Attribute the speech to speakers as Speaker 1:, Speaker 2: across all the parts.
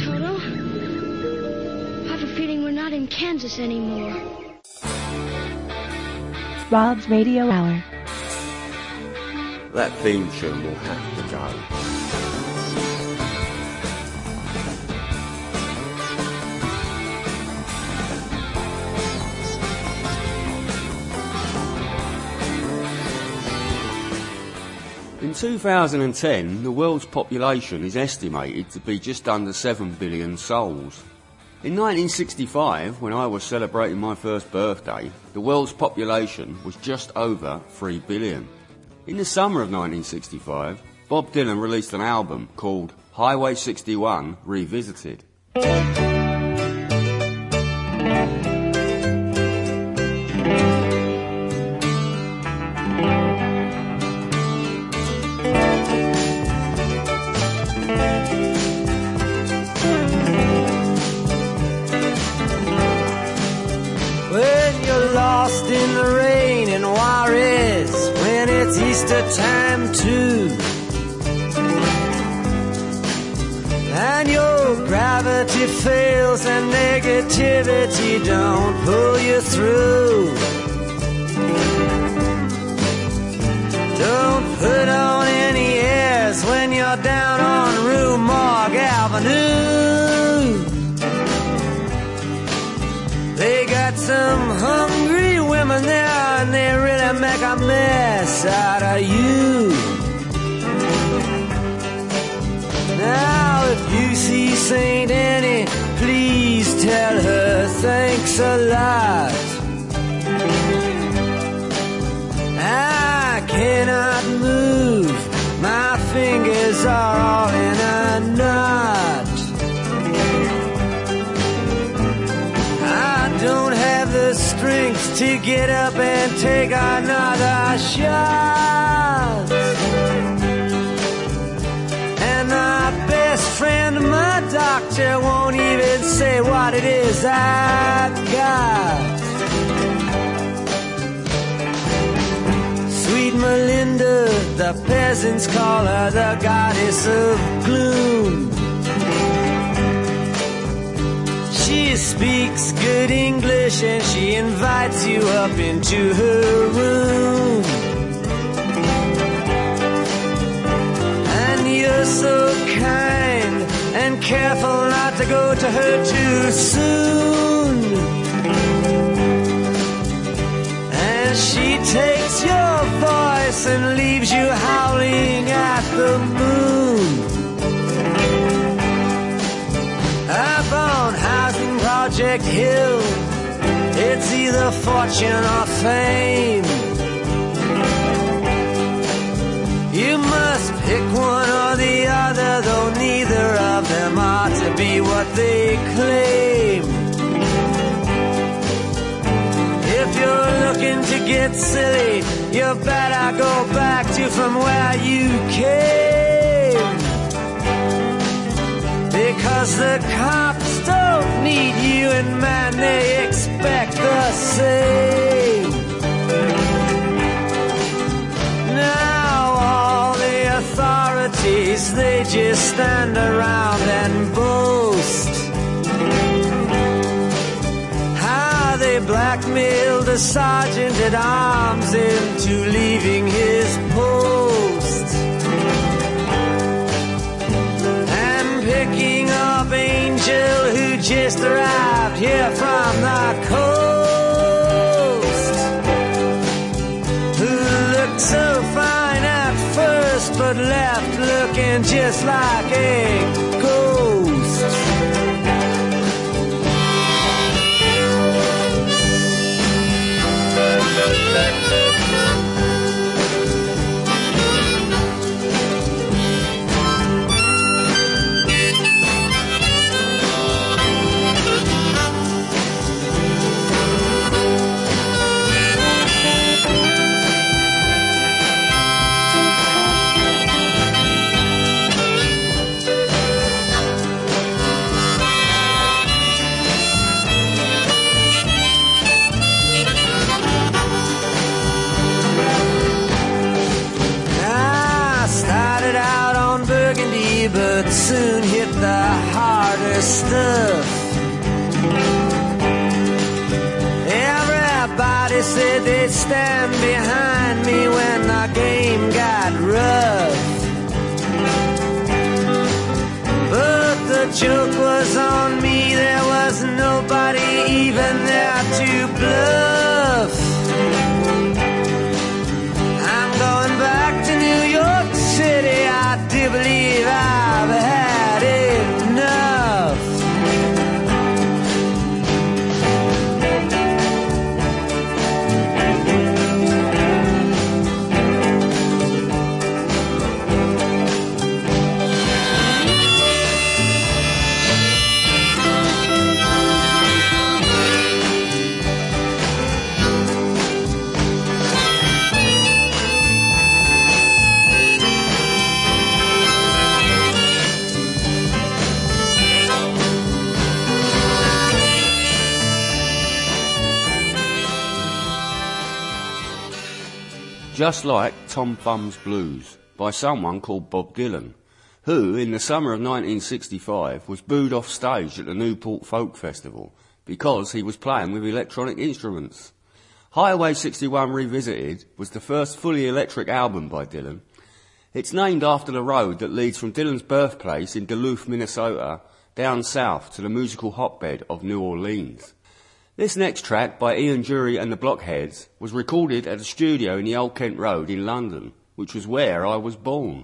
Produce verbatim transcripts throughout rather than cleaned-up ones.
Speaker 1: Toto. I have a feeling we're not in Kansas anymore.
Speaker 2: Rob's Radio Hour.
Speaker 3: That theme tune will have to go. In two thousand ten, the world's population is estimated to be just under seven billion souls. In nineteen sixty-five, when I was celebrating my first birthday, the world's population was just over three billion. In the summer of nineteen sixty-five, Bob Dylan released an album called Highway sixty-one Revisited.
Speaker 4: In the rain in Juarez when it's Easter time too, and your gravity fails and negativity don't pull you through. Don't put on any airs when you're down on Rue Morgue Avenue. They got some hungry women there and they really make a mess out of you. Now if you see Saint Annie, please tell her thanks a lot. I cannot move, my fingers are all in a knot. Don't have the strength to get up and take another shot. And my best friend, my doctor, won't even say what it is I got. Sweet Melinda, the peasants call her the goddess of gloom. She speaks good English and she invites you up into her room. And you're so kind and careful not to go to her too soon. And she takes your voice and leaves you howling at the moon. Up on Housing Project Hill, it's either fortune or fame. You must pick one or the other, though neither of them ought to be what they claim. If you're looking to get silly, you better go back to from where you came. Because the cops don't need you and man, they expect the same. Now all the authorities, they just stand around and boast how they blackmailed a sergeant at arms into leaving his post. Picking up Angel who just arrived here from the coast, who looked so fine at first but left looking just like a ghost. stuff. Everybody said they'd stand behind me when the game got rough. But the joke was on me, there was nobody even there to bluff. I'm going back to New York City, I do believe I've had enough.
Speaker 3: Just Like Tom Thumb's Blues by someone called Bob Dylan, who in the summer of nineteen sixty-five was booed off stage at the Newport Folk Festival because he was playing with electronic instruments. Highway sixty-one Revisited was the first fully electric album by Dylan. It's named after the road that leads from Dylan's birthplace in Duluth, Minnesota, down south to the musical hotbed of New Orleans. This next track by Ian Dury and the Blockheads was recorded at a studio in the Old Kent Road in London, which was where I was born.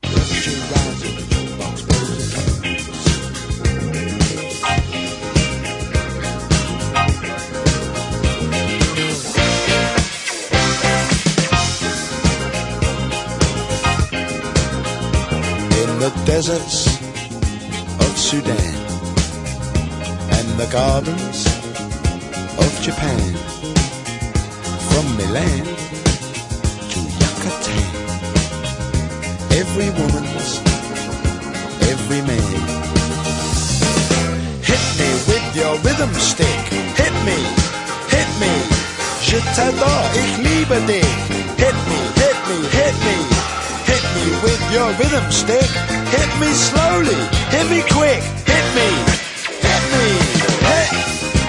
Speaker 5: In the deserts of Sudan and the gardens of Japan, from Milan to Yucatan, every woman's, every man. Hit me with your rhythm stick, hit me, hit me, je t'adore, ich liebe dich. Hit me, hit me, hit me, hit me with your rhythm stick, hit me slowly, hit me quick, hit me, hit me, hit me.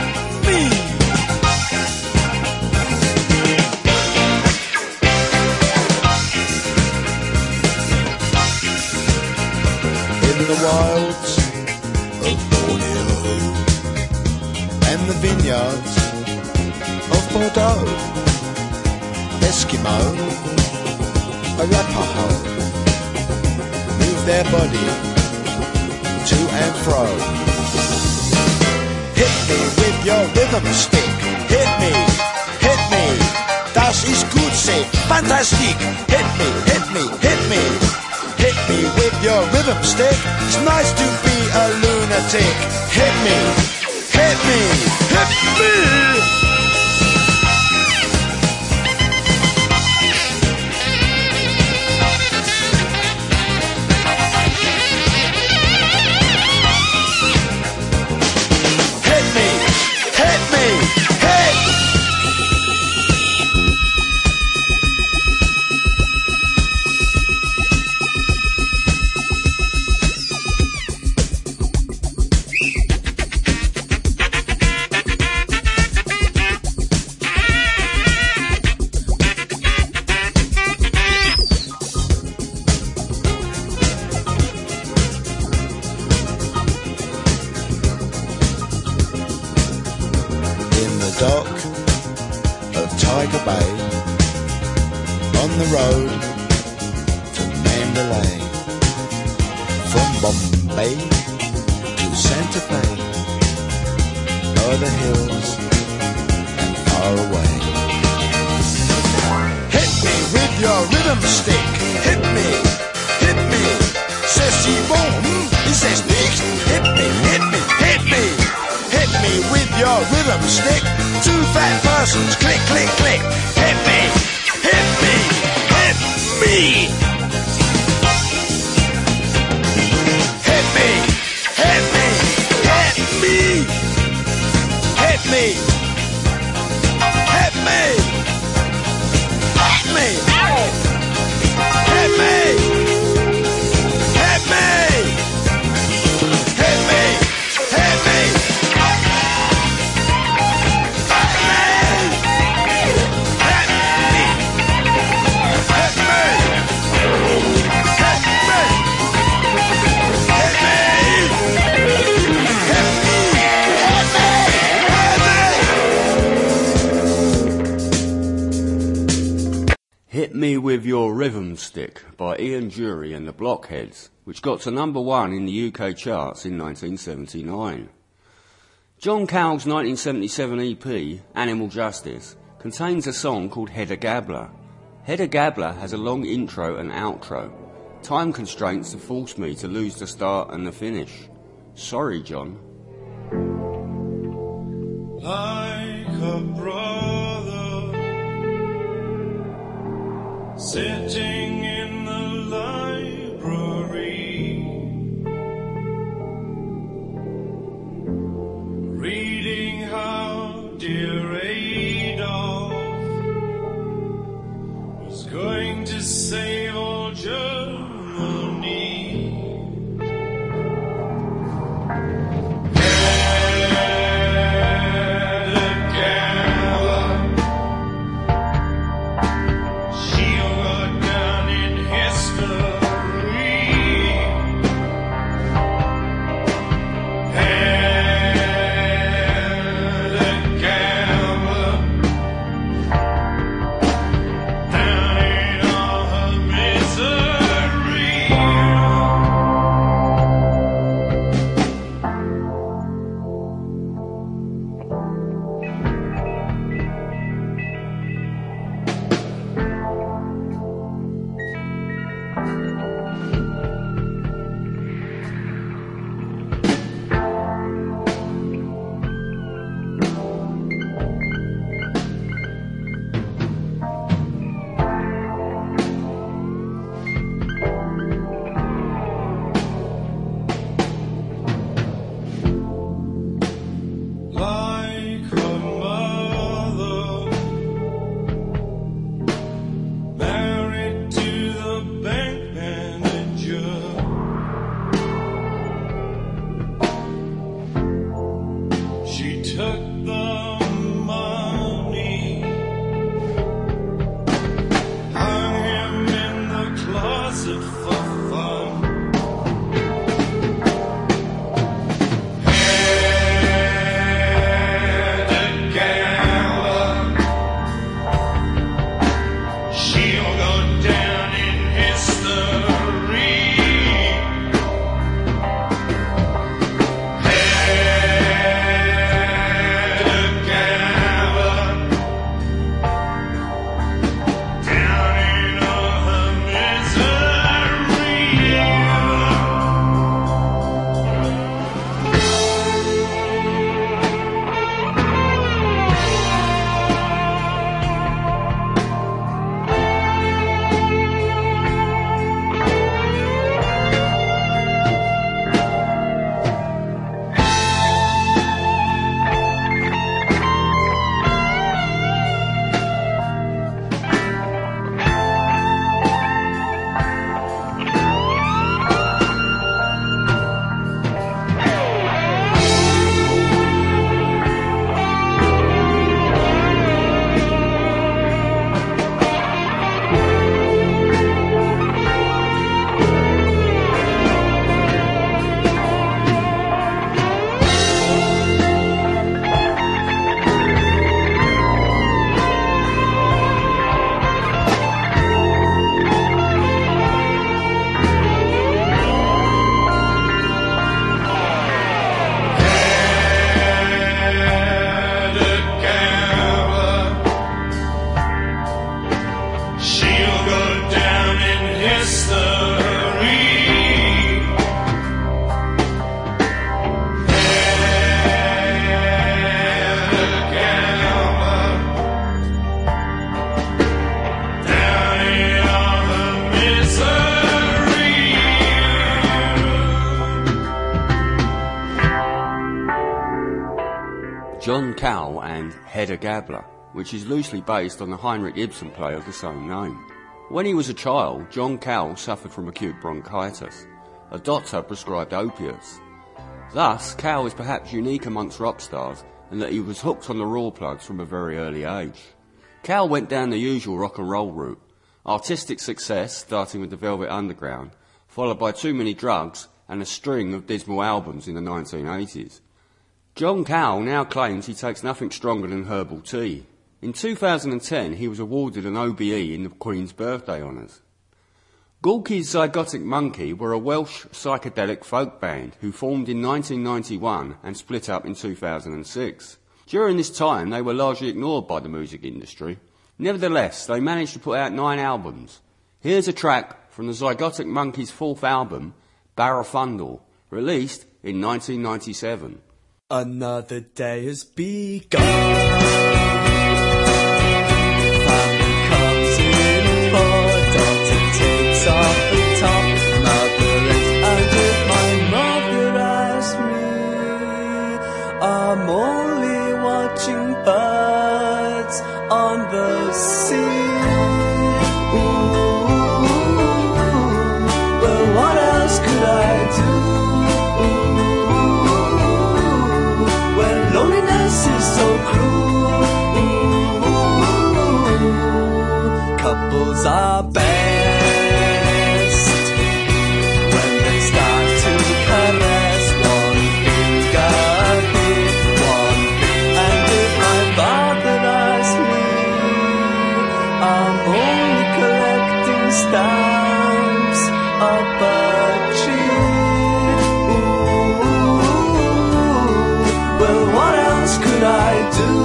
Speaker 5: In the wilds of Borneo and the vineyards of Bordeaux, Eskimo, Arapaho move their body to and fro. Hit me with your rhythm stick, hit me, hit me, das ist gut, say, fantastic. Hit me, hit me, hit me, hit me with your rhythm stick. It's nice to be a lunatic. Hit me, hit me, hit me. Hit me!
Speaker 3: Me With Your Rhythm Stick by Ian Dury and the Blockheads, which got to number one in the U K charts in nineteen seventy-nine. John Cowell's nineteen seventy-seven E P, Animal Justice, contains a song called Hedda Gabler. Hedda Gabler has a long intro and outro. Time constraints have forced me to lose the start and the finish. Sorry, John.
Speaker 6: Like a brother sitting in the library, reading how dear Adolf was going to save all Germany.
Speaker 3: John Cowell and Hedda Gabler, which is loosely based on the Heinrich Ibsen play of the same name. When he was a child, John Cowell suffered from acute bronchitis. A doctor prescribed opiates. Thus, Cowell is perhaps unique amongst rock stars in that he was hooked on the raw plugs from a very early age. Cowell went down the usual rock and roll route. Artistic success, starting with the Velvet Underground, followed by too many drugs and a string of dismal albums in the nineteen eighties. John Cowell now claims he takes nothing stronger than herbal tea. In two thousand ten, he was awarded an O B E in the Queen's birthday honours. Gorky's Zygotic Monkey were a Welsh psychedelic folk band who formed in nineteen ninety-one and split up in two thousand six. During this time, they were largely ignored by the music industry. Nevertheless, they managed to put out nine albums. Here's a track from the Zygotic Monkey's fourth album, Barafundle, released in nineteen ninety-seven.
Speaker 4: Another day has begun. Off the top, mother and if my mother asked me, I'm only watching birds on the sea. Ooh, well, what else could I do when loneliness is so cruel? Couples are bad stamps up a tree. Ooh, well, what else could I do?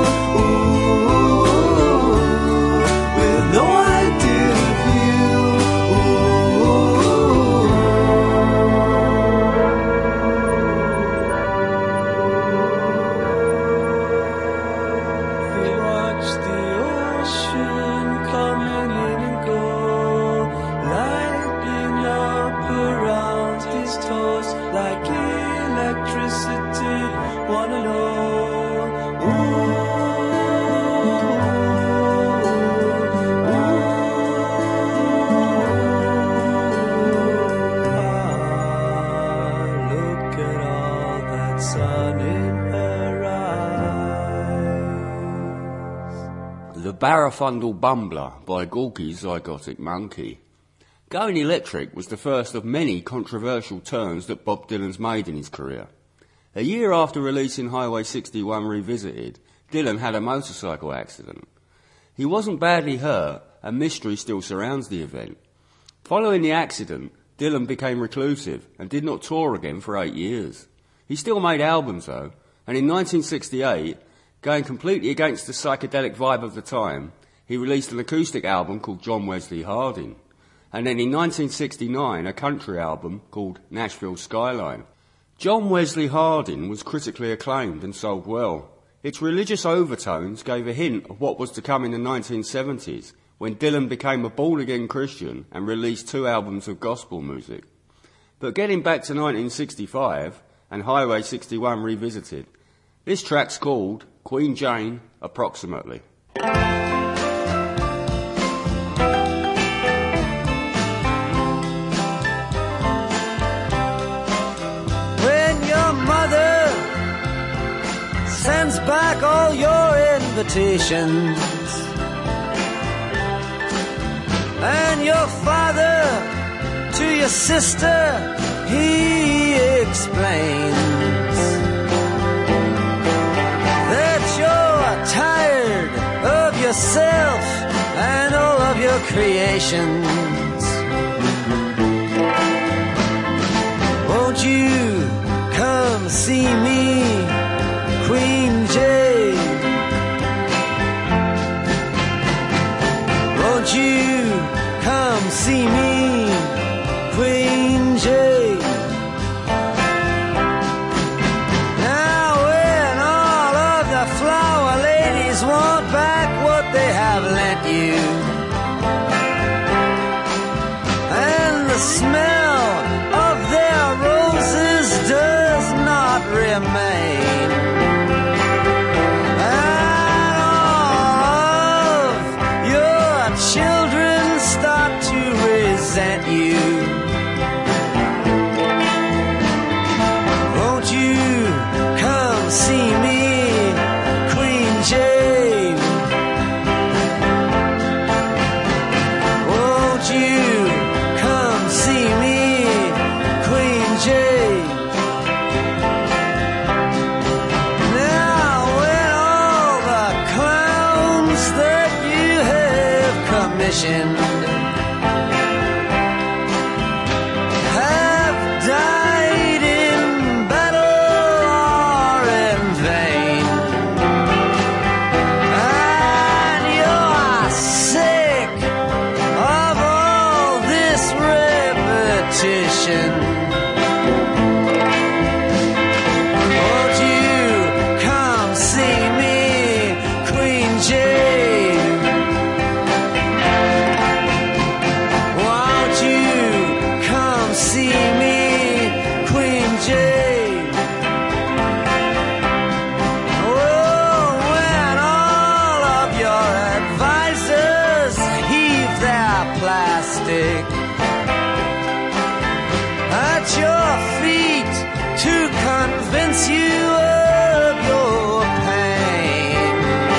Speaker 4: Ooh, with no idea of you. We watch the ocean coming in and go, lighting up around his toes like electricity. Wanna know? Ooh, ooh, ah, look at all that sun in her eyes.
Speaker 3: The Barafundle Bumbler by Gorky's Zygotic Monkey. Going electric was the first of many controversial turns that Bob Dylan's made in his career. A year after releasing Highway sixty-one Revisited, Dylan had a motorcycle accident. He wasn't badly hurt, and mystery still surrounds the event. Following the accident, Dylan became reclusive and did not tour again for eight years. He still made albums though, and in nineteen sixty-eight, going completely against the psychedelic vibe of the time, he released an acoustic album called John Wesley Harding. And then in nineteen sixty-nine, a country album called Nashville Skyline. John Wesley Harding was critically acclaimed and sold well. Its religious overtones gave a hint of what was to come in the nineteen seventies, when Dylan became a born-again Christian and released two albums of gospel music. But getting back to nineteen sixty-five, and Highway sixty-one Revisited, this track's called Queen Jane, Approximately.
Speaker 4: Sends back all your invitations, and your father to your sister, he explains that you're tired of yourself and all of your creations. Won't you come see me, Queen Jane? Won't you come see me, Queen Jane? Now when all of the flower ladies want back what they have lent you, and the smell of their roses does not remain, children start to resent you, won't you come see me, Queen Jane? Won't you come see me, Queen Jane? petitioned have died in battle or in vain, and you're sick of all this repetition. Won't you come see me, Queen Jane? Won't you come see me, Queen Jane? Oh, when all of your advisors heave their plastic at your feet to convince you of your pain,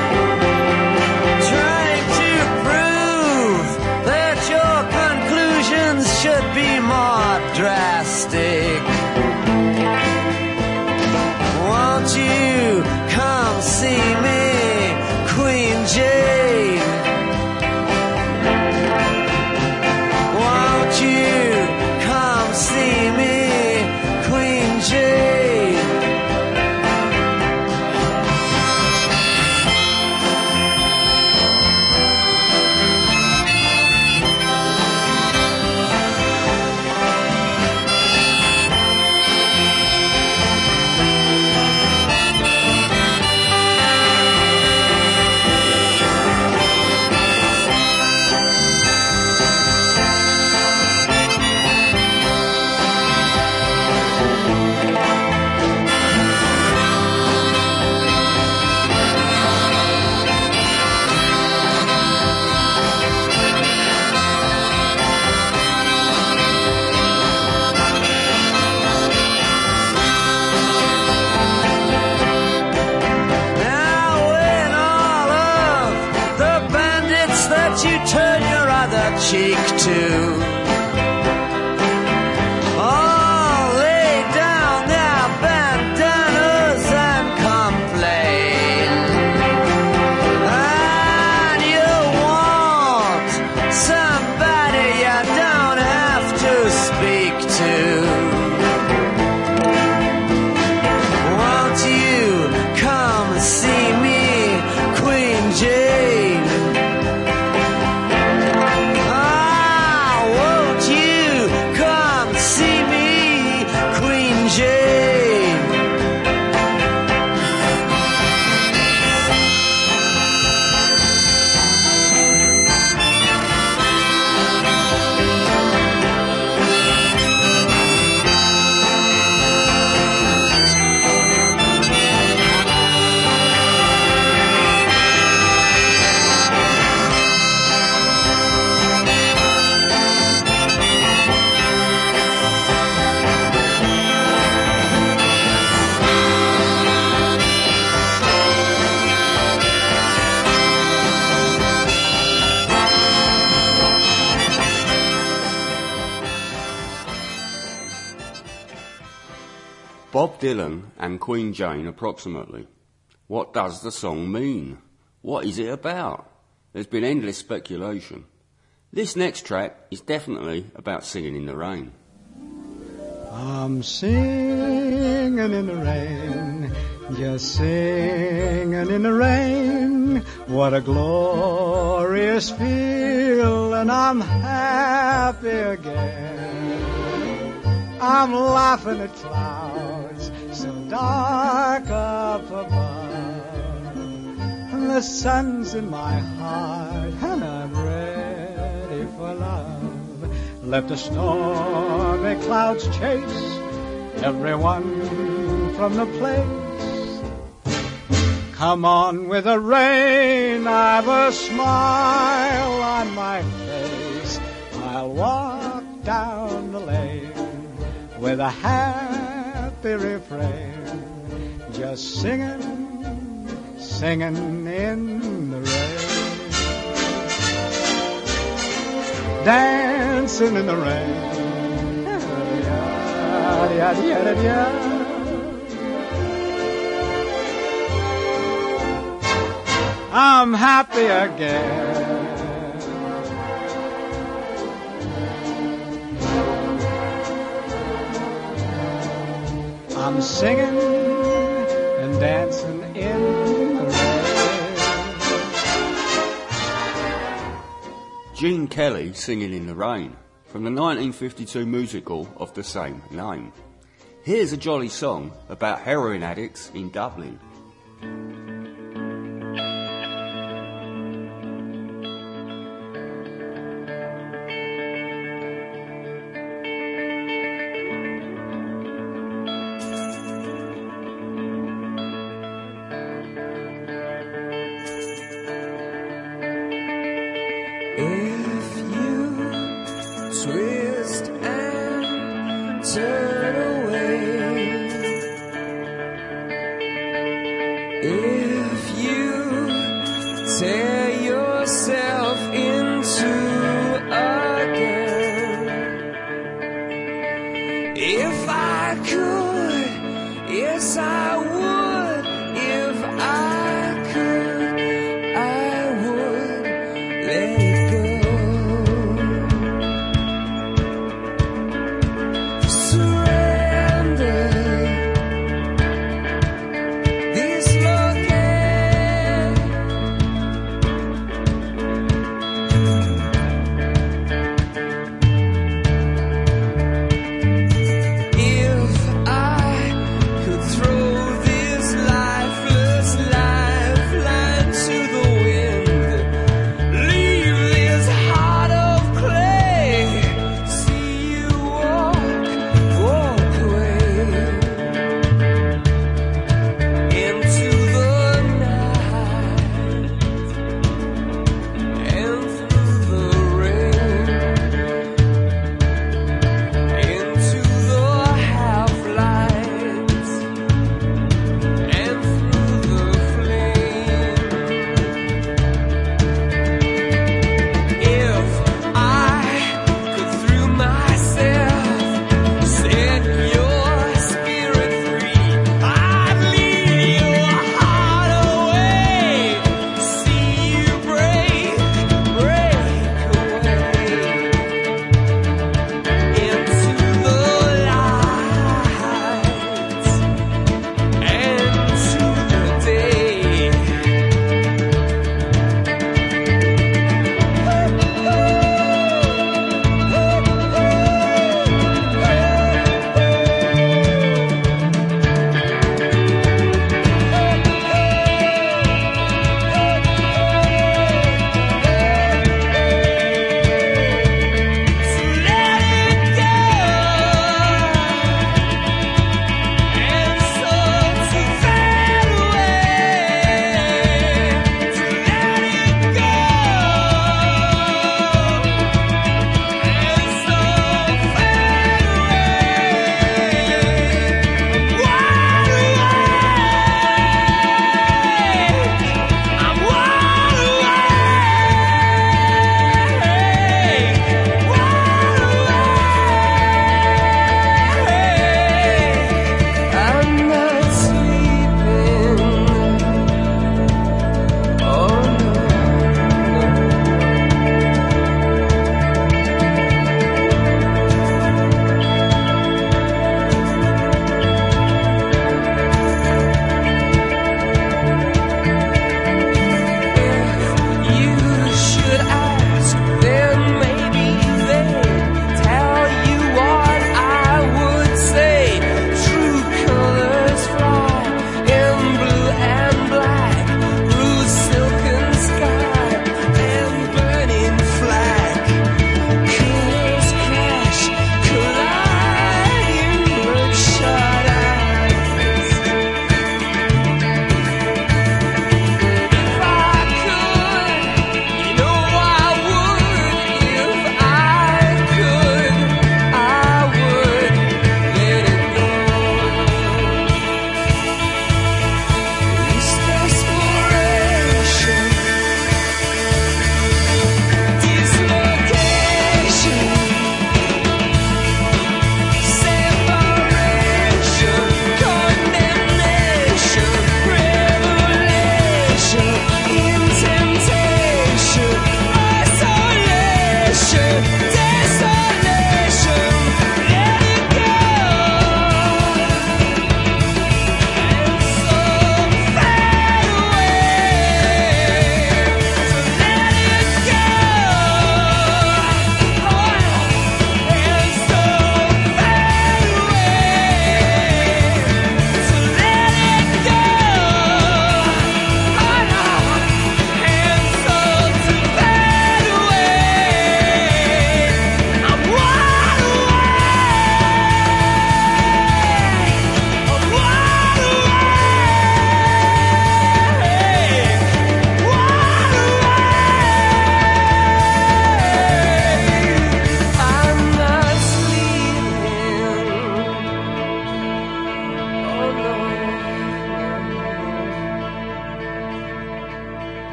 Speaker 4: trying to prove that your conclusions should be more drastic. Won't you come see me, Queen Jane? Won't you come see me, Queen Jane? Now when all of the bandits that you turn your other cheek to all lay down their bandanas and complain, and you want somebody you don't have to speak to, won't you come see me, Queen Jane? Ah, won't you come see me, Queen Jane?
Speaker 3: Bob Dylan and Queen Jane approximately. What does the song mean? What is it about? There's been endless speculation. This next track is definitely about singing in the rain.
Speaker 7: I'm singing in the rain, just singing in the rain. What a glorious feeling, I'm happy again. I'm laughing at clouds so dark up above, and the sun's in my heart, and I'm ready for love. Let the stormy clouds chase everyone from the place. Come on with the rain, I've a smile on my face. I'll walk down the lane with a happy refrain, just singing, singing in the rain, dancing in the rain. I'm happy again. I'm singing and dancing in the rain.
Speaker 3: Gene Kelly singing in the rain, from the nineteen fifty-two musical of the same name. Here's a jolly song about heroin addicts in Dublin.
Speaker 4: If you twist and turn away, if you tear yourself into again, if I could, yes I would, if I could, I would let it throw this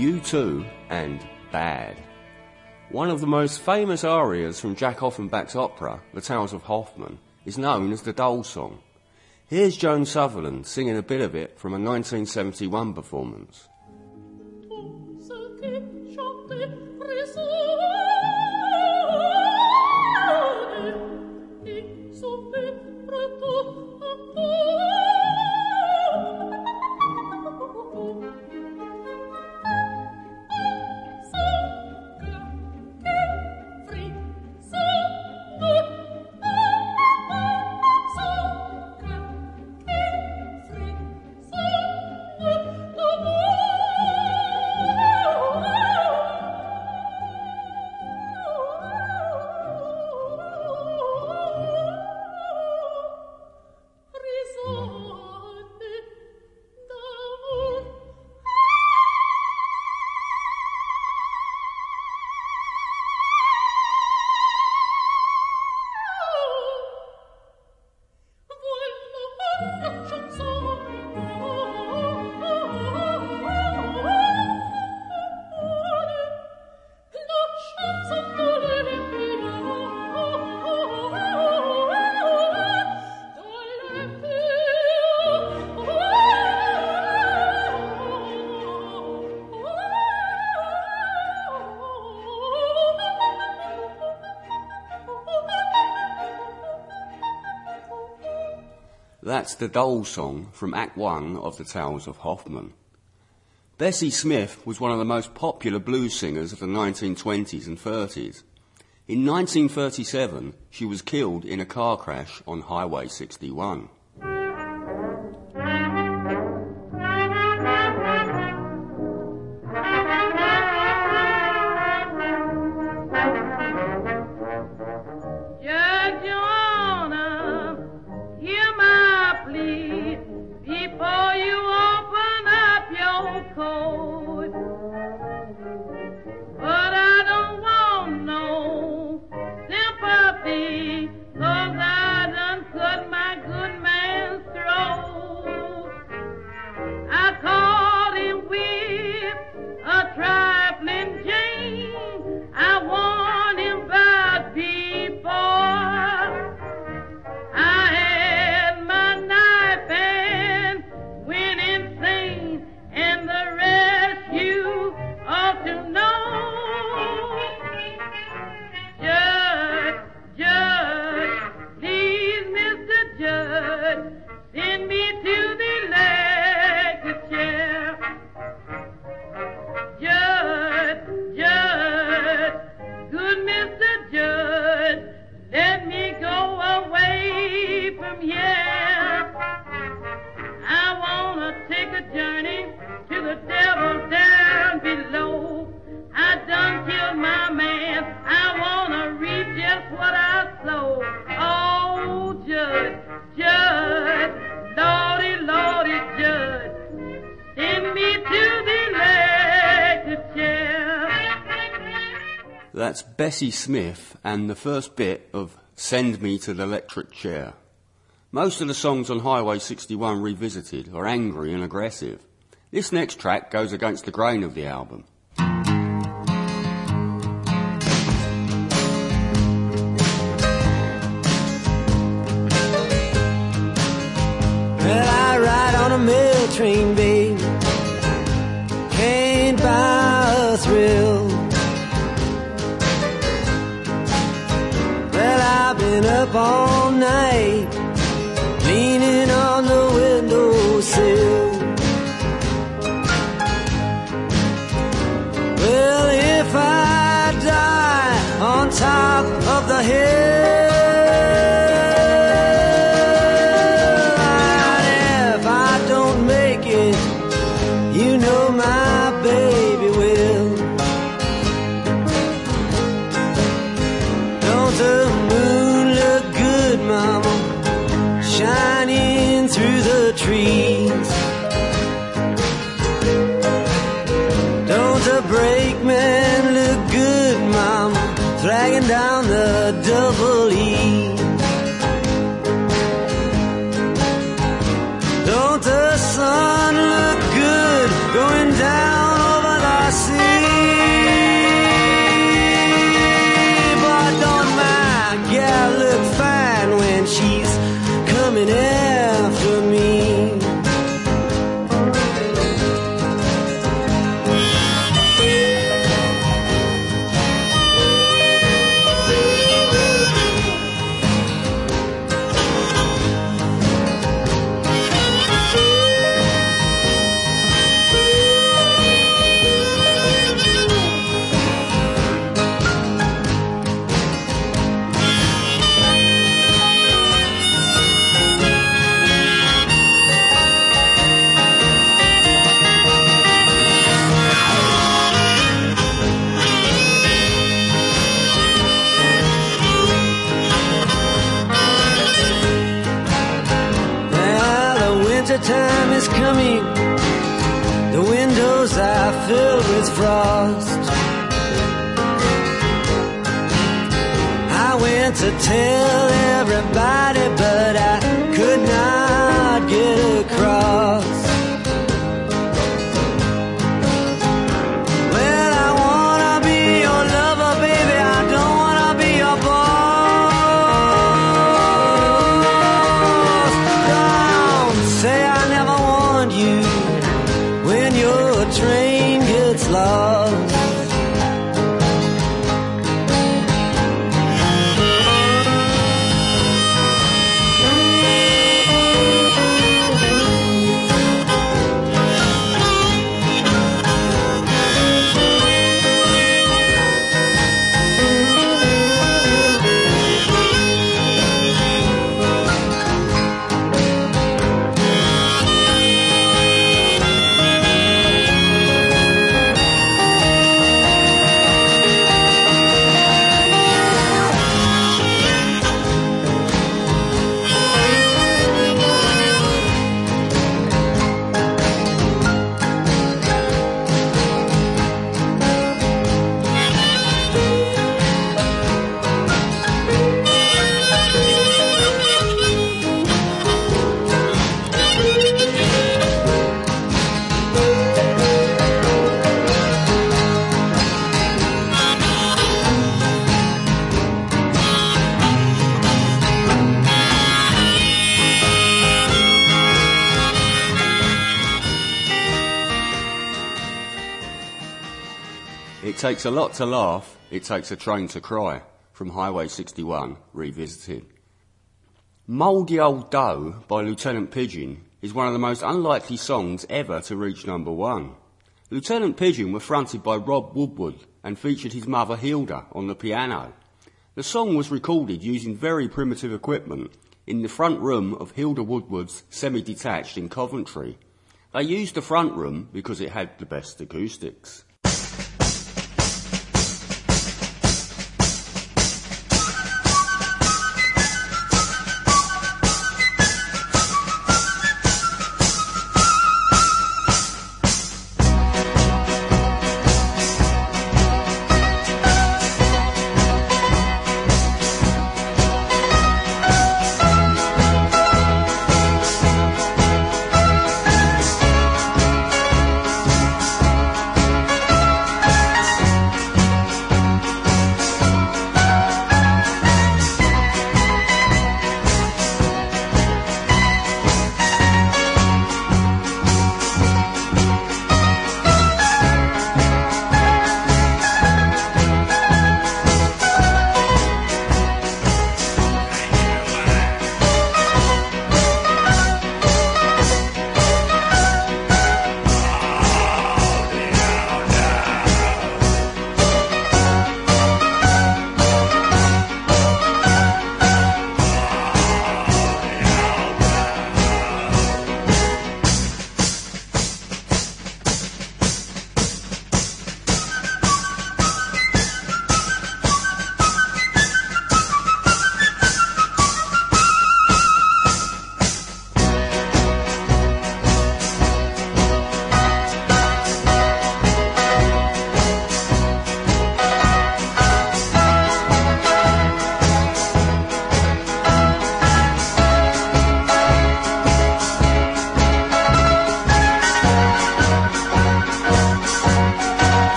Speaker 3: U two and Bad. One of the most famous arias from Jack Offenbach's opera, The Tales of Hoffmann, is known as the Dole Song. Here's Joan Sutherland singing a bit of it from a nineteen seventy-one performance. That's the Dole Song from Act One of The Tales of Hoffmann. Bessie Smith was one of the most popular blues singers of the nineteen twenties and thirties. In nineteen thirty-seven, she was killed in a car crash on Highway sixty-one. That's Bessie Smith and the first bit of Send Me to the Electric Chair. Most of the songs on Highway sixty-one Revisited are angry and aggressive. This next track goes against the grain of the album.
Speaker 4: Well, I ride on a mail train, babe. Can't buy a thrill. Well, I've been up all night, leaning on the windowsill. Well, if I die on top of the hill, if I don't make it winter time is coming. The windows are filled with frost. I went to tell everybody, but I could not get across. Well, I wanna be your lover, baby, I don't wanna be your boss. Don't say I never warned you when your train gets lost.
Speaker 3: It takes a lot to laugh, it takes a train to cry, from Highway sixty-one, revisited. Mouldy Old Dough by Lieutenant Pigeon is one of the most unlikely songs ever to reach number one. Lieutenant Pigeon were fronted by Rob Woodward and featured his mother Hilda on the piano. The song was recorded using very primitive equipment in the front room of Hilda Woodward's semi-detached in Coventry. They used the front room because it had the best acoustics.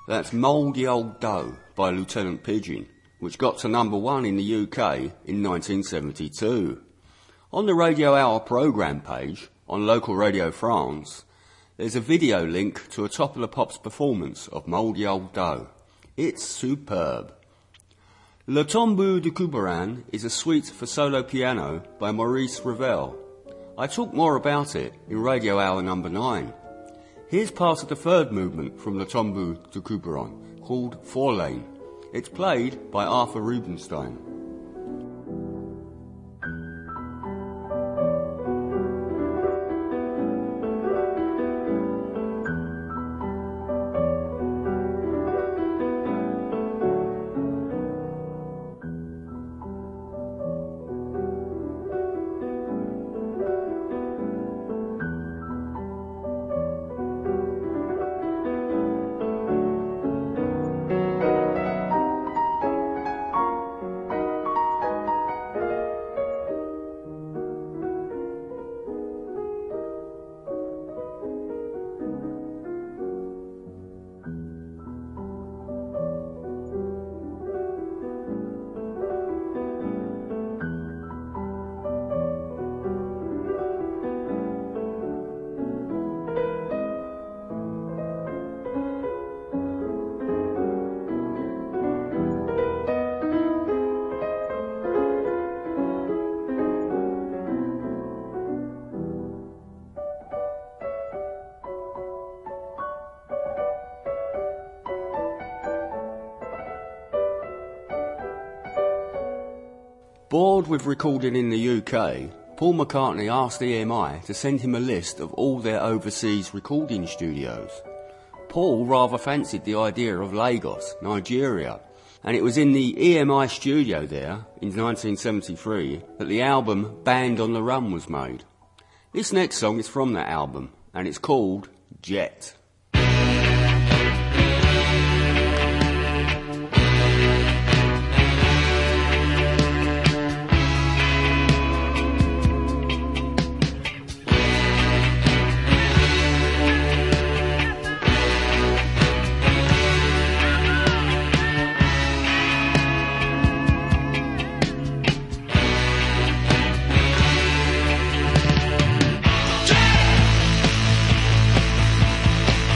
Speaker 3: That's Mouldy Old Dough by Lieutenant Pigeon, which got to number one in the U K in nineteen seventy-two. On the Radio Hour programme page, on Local Radio France, there's a video link to a Top of the Pops performance of Mouldy Old Dough. It's superb. Le Tombeau de Couperin is a suite for solo piano by Maurice Ravel. I talk more about it in Radio Hour number nine. Here's part of the third movement from Le Tombeau de Couperin, called Four Lane. It's played by Arthur Rubinstein. Bored with recording in the U K, Paul McCartney asked E M I to send him a list of all their overseas recording studios. Paul rather fancied the idea of Lagos, Nigeria, and it was in the E M I studio there in nineteen seventy-three that the album Band on the Run was made. This next song is from that album, and it's called Jet.
Speaker 8: Jet!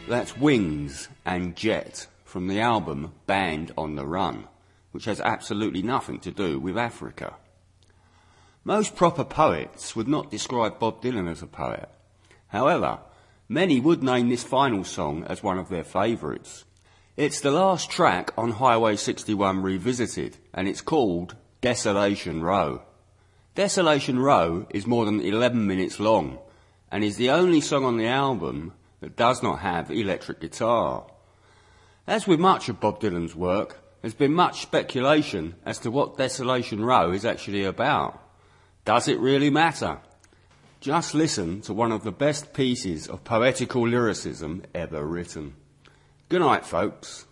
Speaker 3: That's Wings and Jet from the album Band on the Run, which has absolutely nothing to do with Africa. Most proper poets would not describe Bob Dylan as a poet. However, many would name this final song as one of their favourites. It's the last track on Highway sixty-one Revisited, and it's called Desolation Row. Desolation Row is more than eleven minutes long, and is the only song on the album that does not have electric guitar. As with much of Bob Dylan's work, there's been much speculation as to what Desolation Row is actually about. Does it really matter? Just listen to one of the best pieces of poetical lyricism ever written. Good night, folks.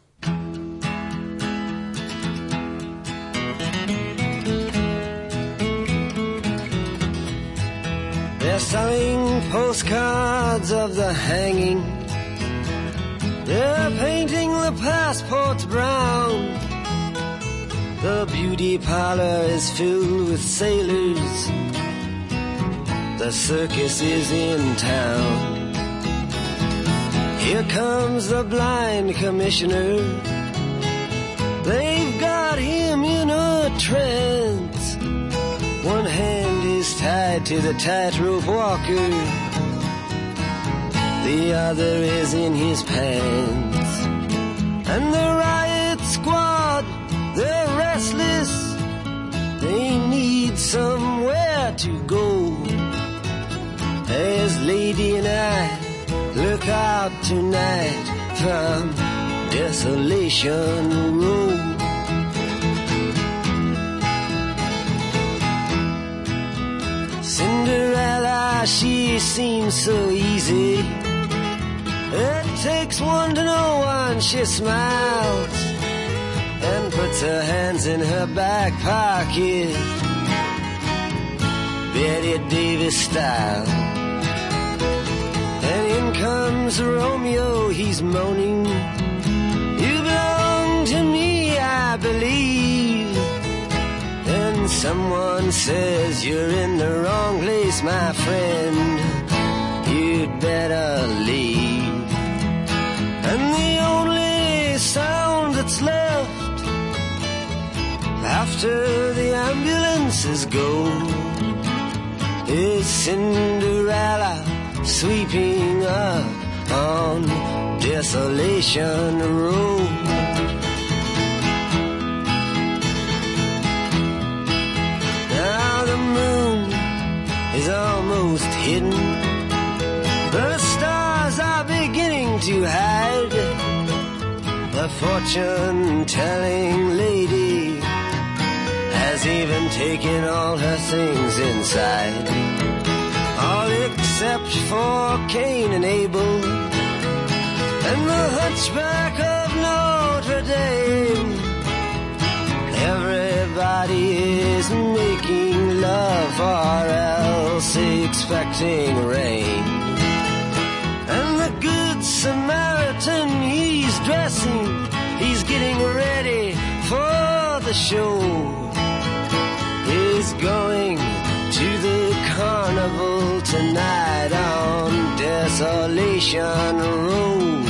Speaker 4: They're selling postcards of the hanging. They're painting the passports brown. The beauty parlor is filled with sailors. The circus is in town. Here comes the blind commissioner. They've got him in a trance. One hand is tied to the tightrope walker. The other is in his pants. And the riot squad, they're restless. They need somewhere to go. As Lady and I look out tonight from Desolation Row. Cinderella, she seems so easy. It takes one to know one. She smiles and puts her hands in her back pocket, Betty Davis style. And in comes Romeo, he's moaning, you belong to me, I believe. And someone says, you're in the wrong place, my friend, you'd better leave. And the only sound that's left after the ambulances go is Cinderella sweeping up on Desolation Road. Now the moon is almost hidden. The stars are beginning to hide. The fortune-telling lady has even taken all her things inside, all except for Cain and Abel and the hunchback of Notre Dame. Everybody is making love or else expecting rain. And the Good Samaritan, he's dressing, he's getting ready for the show. He's going to the carnival tonight on Desolation Road.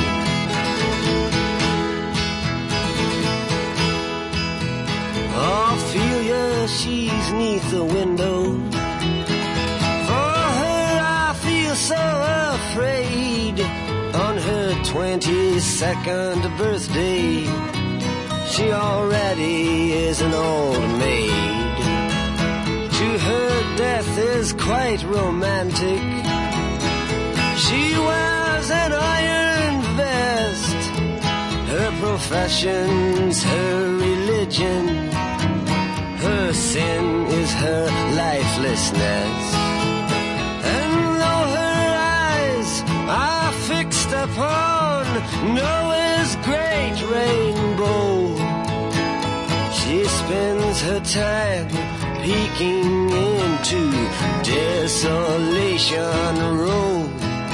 Speaker 4: Ophelia, she's neath the window. For her I feel so afraid. On her twenty-second birthday, she already is an old maid. To her death is quite romantic. She wears an iron vest. Her profession's her religion. Her sin is her lifelessness. And though her eyes are fixed upon Noah's great rainbow, she spends her time peeking into Desolation Row.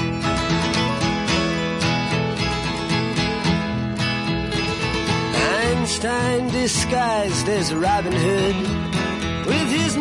Speaker 4: Einstein disguised as Robin Hood, with his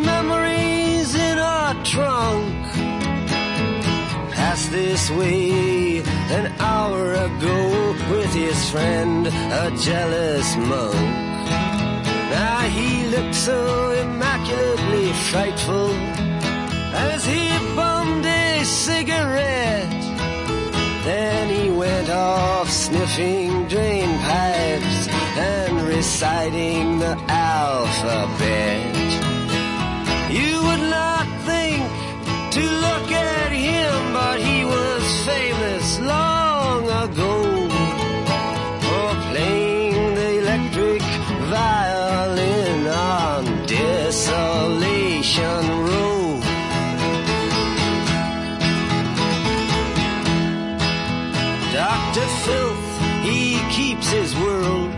Speaker 4: memories in a trunk, passed this way an hour ago with his friend, a jealous monk. Now he looked so immaculately frightful as he bummed a cigarette. Then he went off sniffing drain pipes and reciting the alphabet. You would not think to look at him, but he was famous long ago for playing the electric violin on Desolation Road. Doctor Filth, he keeps his world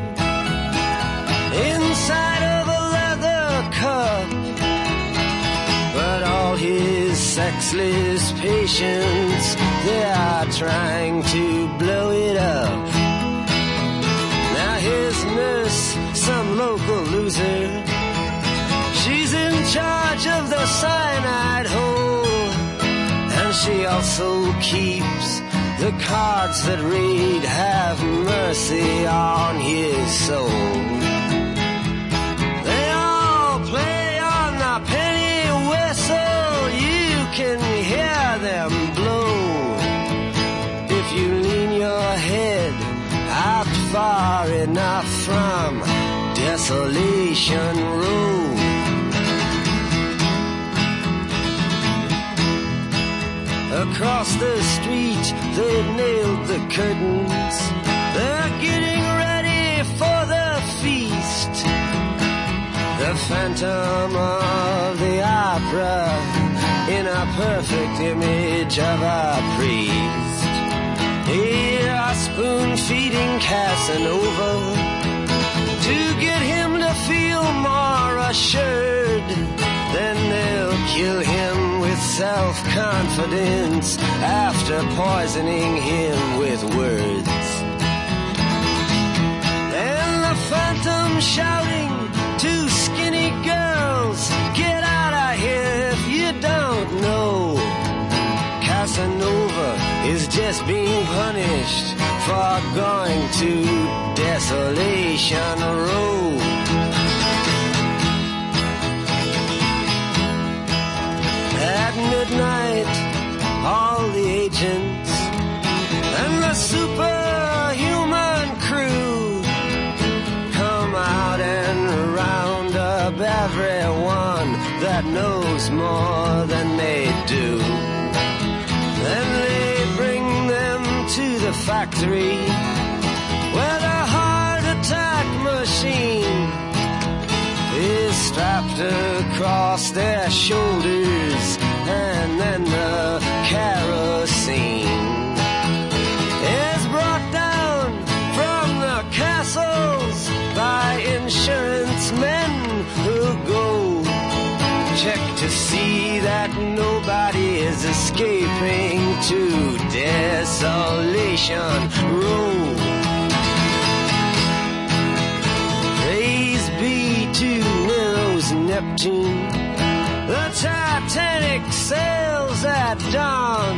Speaker 4: inside of a leather cup, but all his sexless patients, they are trying to blow it up. Now his nurse, some local loser, she's in charge of the cyanide hole, and she also keeps the cards that read, have mercy on his soul. They all play on the penny whistle, you can hear them blow. If you lean your head out far enough from Desolation Road. Across the street, they've nailed the curtains. They're getting ready for the feast. The Phantom of the Opera in a perfect image of a priest. Here are spoon-feeding Casanova to get him to feel more assured. Then they'll kill him with self-confidence after poisoning him with words. And the Phantom shouting to skinny girls, get out of here if you don't know. Casanova is just being punished for going to Desolation Road. At midnight, all the agents and the superhuman crew come out and round up everyone that knows more than they do. Then they bring them to the factory where the heart attack machine is strapped across their shoulders, and then the kerosene is brought down from the castles by insurance men who go check to see that nobody is escaping to Desolation Road. Praise be to Nero's Neptune, the Titanic sails at dawn.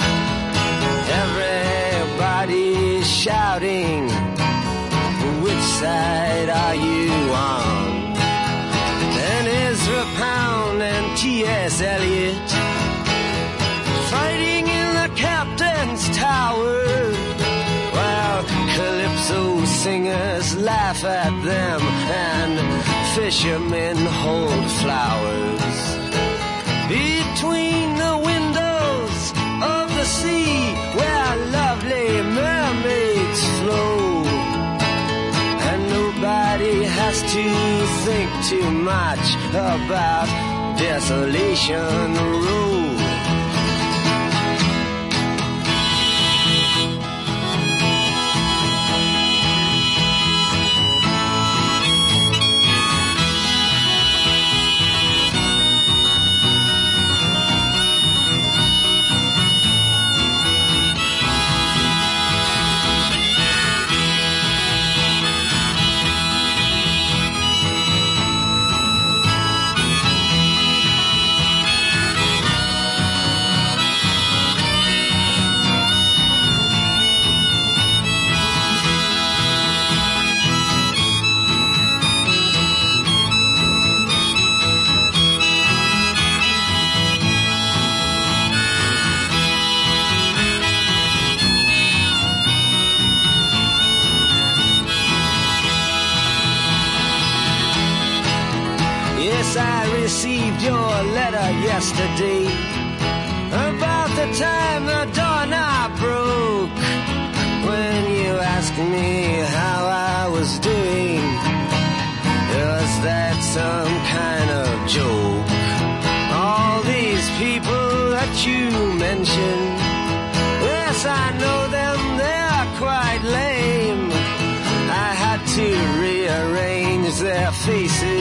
Speaker 4: Everybody's shouting, which side are you on? And Ezra Pound and T S Eliot fighting in the captain's tower, while calypso singers laugh at them and fishermen hold flowers. Between the windows of the sea where lovely mermaids flow, and nobody has to think too much about Desolation Road. yesterday, about the time the doorknob broke. When you asked me how I was doing, was that some kind of joke? All these people that you mentioned, yes, I know them, they're quite lame. I had to rearrange their faces